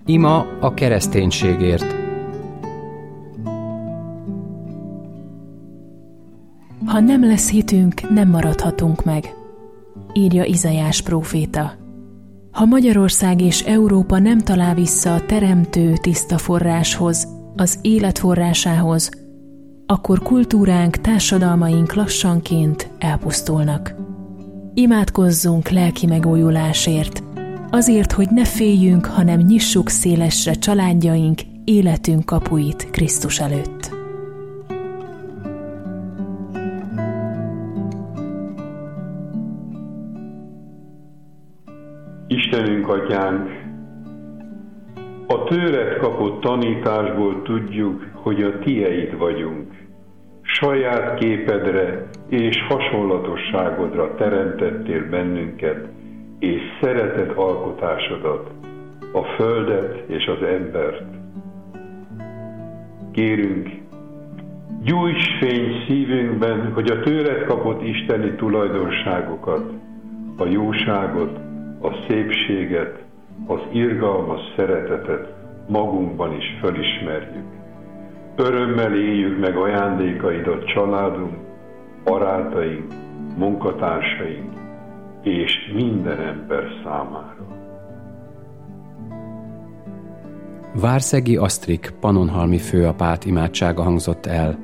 Ima a kereszténységért. Ha nem lesz hitünk, nem maradhatunk meg, írja Izaiás próféta. Ha Magyarország és Európa nem talál vissza a teremtő tiszta forráshoz, az élet forrásához, akkor kultúránk, társadalmaink lassanként elpusztulnak. Imádkozzunk lelki megújulásért, azért, hogy ne féljünk, hanem nyissuk szélesre családjaink, életünk kapuit Krisztus előtt. Istenünk, Atyánk, a tőled kapott tanításból tudjuk, hogy a tieid vagyunk. Saját képedre és hasonlatosságodra teremtettél bennünket, és szereted alkotásodat, a földet és az embert. Kérünk, gyújts fény szívünkben, hogy a tőled kapott isteni tulajdonságokat, a jóságot, a szépséget, az irgalmas szeretetet magunkban is felismerjük. Örömmel éljük meg ajándékaidat családunk, barátaink, munkatársaink és minden ember számára. Várszegi Asztrik pannonhalmi főapát imádsága hangzott el.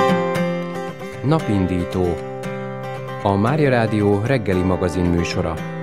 Napindító. A Mária Rádió reggeli magazin műsora.